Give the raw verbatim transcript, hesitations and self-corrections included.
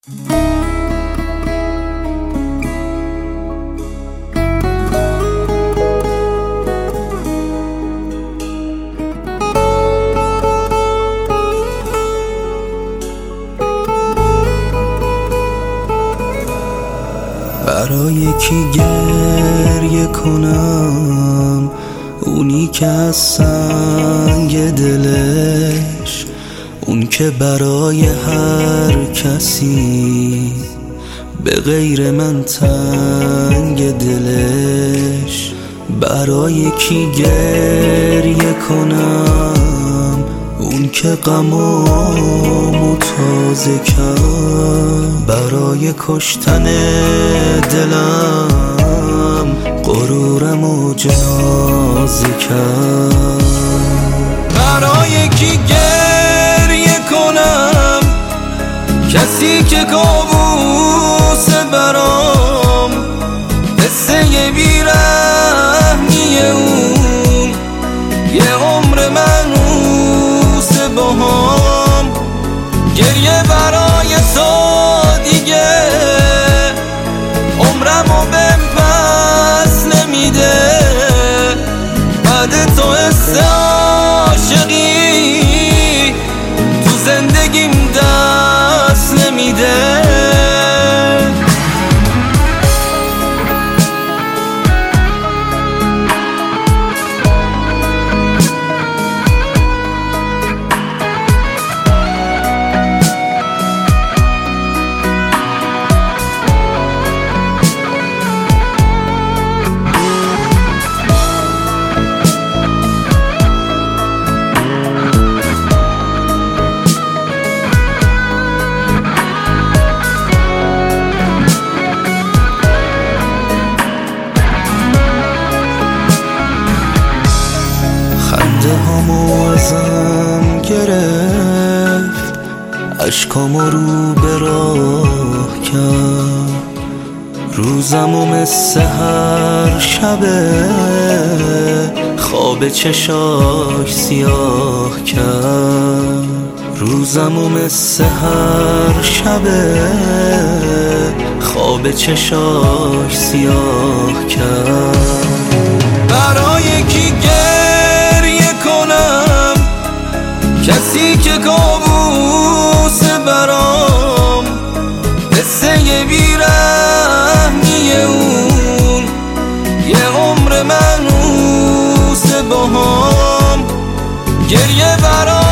برای کی گریه کنم، اونی که از سنگ دلش، اون که برای هر کسی به غیر من تنگ دلش. برای کی گریه کنم، اون که غمامو تازه کرد. برای کشتن دلم غرورمو جنازه کرد. برای کی گریه کنم، کسی که کابوس برام، قصه بیرحمی اون یه عمر منوس باهام. گریه برای تو دیگه عمرمو بهم پس نمیده. بعد تو حس عاشقی تو زندگیم دست نمیده. خنده همو ازم گرفت، عشقامو رو به راه کرد. روزمو مثل هر شبه خواب چشاش سیاه کرد. روزمو مثل هر شبه خواب چشاش سیاه کرد. برای کی کسی که کابوس برام، قصه بیرحمی اون یه عمر منوس باهام. گریه برام